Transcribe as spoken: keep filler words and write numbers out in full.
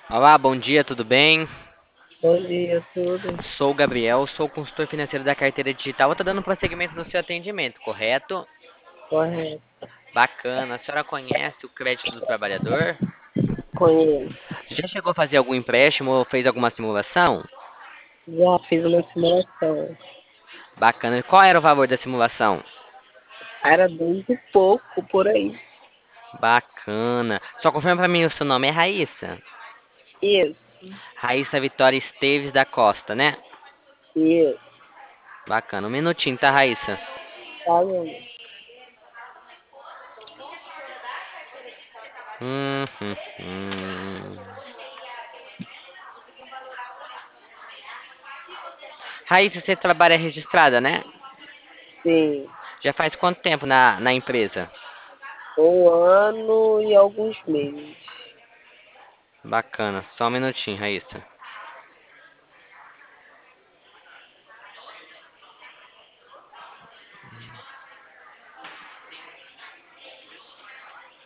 Olá, bom dia, tudo bem? Bom dia, tudo Sou o Gabriel, sou consultor financeiro da carteira digital. Estou dando prosseguimento no seu atendimento, correto? correto? Bacana. A senhora conhece o crédito do trabalhador? Conheço. Já chegou a fazer algum empréstimo ou fez alguma simulação? Já fiz uma simulação. Bacana. Qual era o valor da simulação? Era dois e pouco por aí. Bacana. Só confirma para mim, o seu nome é Raíssa? Isso, Raíssa Vitória Esteves da Costa, né? isso. Bacana. Um minutinho, tá, Raíssa? Tá vendo? Hum, hum, hum. Raíssa, você trabalha registrada, né? Sim. Já faz quanto tempo na, na empresa? Um ano e alguns meses. Bacana. Só um minutinho, Raíssa.